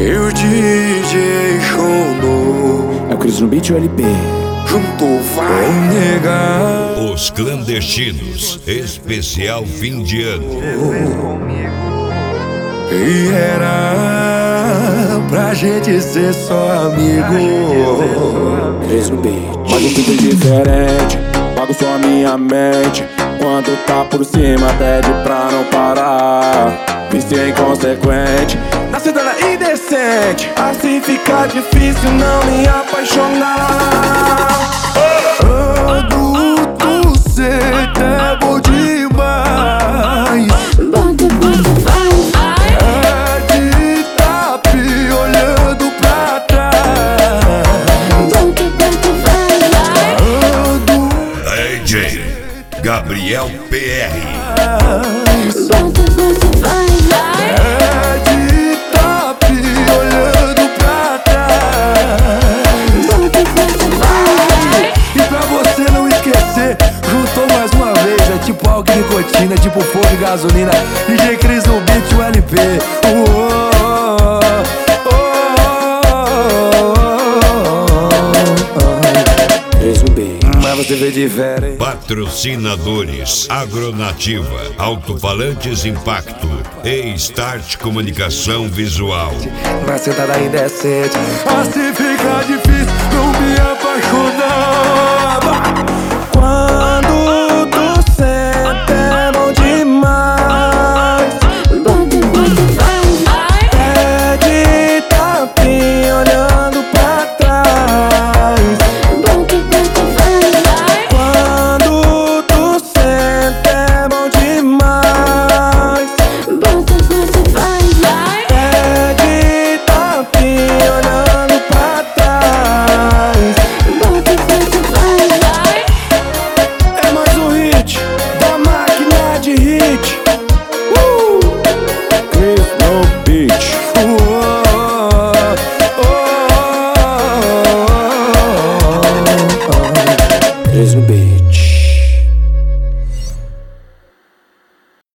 E o DJ Show É o Cris no beat e o LP. juntou vai negar. Os Clandestinos, especial fim de ano. E era pra gente ser só amigo. Cris no beat. Mas um tudo diferente, pago só a minha mente. Quando tá por cima pede pra não parar. Vício inconsequente, na cidade indecente. Assim fica difícil não me apaixonar. Adulto, cê é bom demais. É de tapi olhando pra trás. DJ Gabriel PR. É de tapi olhando pra trás. E pra você não esquecer, juntou mais uma vez. É tipo álcool e nicotina, tipo fogo e gasolina. DJ Cris no beat e o LP. Cris no beat. Mas você vê diferente. Patrocinadores: Agronativa, Alto-Falantes Impacto e Start Comunicação Visual. Na sentada indecente, assim fica difícil não me apaixonar.